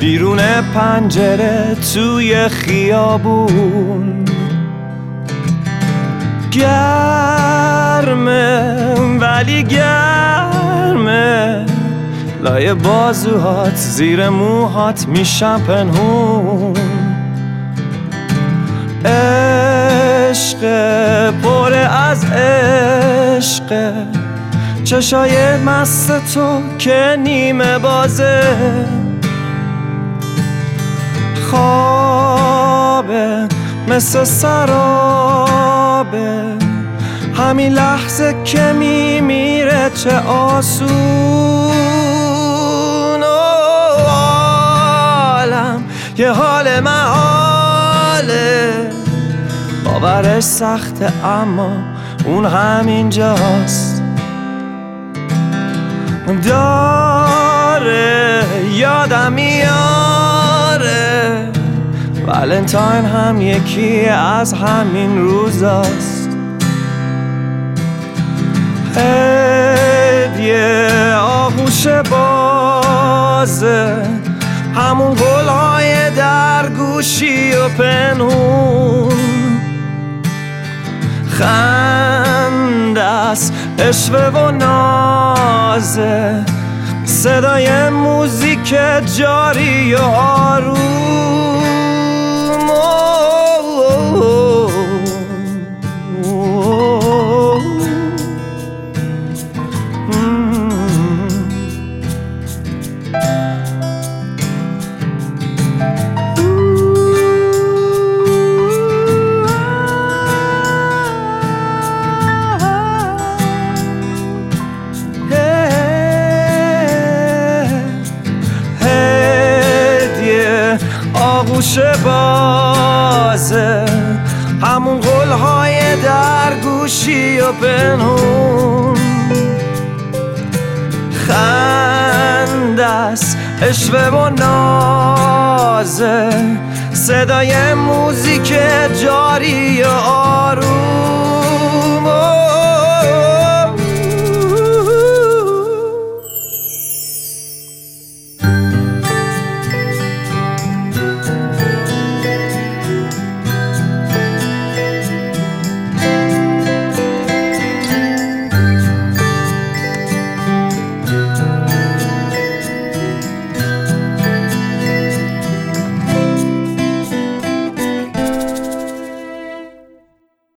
بیرون پنجره توی خیابون گرمه ولی گرمه، لای بازوهات زیر موهات میشم پنهون. عشق پر از عشق، چشای مست تو که نیمه بازه، خوابه مثل سرابه، همین لحظه که میمیره چه آسون. عالم یه حال محاله، باورش سخته اما اون همینجاست. داره یادم میاره ولنتاین هم یکی از همین روزاست. هدیه آغوش بازه، همون گلهای در گوشی و پنهون، خنده است عشوه و نازه، صدای موزیک جاری و آروم. آغوش بازه، همون قولهای در گوشی و پنهون، خنده است عشوه و نازه، صدای موزیک جاری و آروم.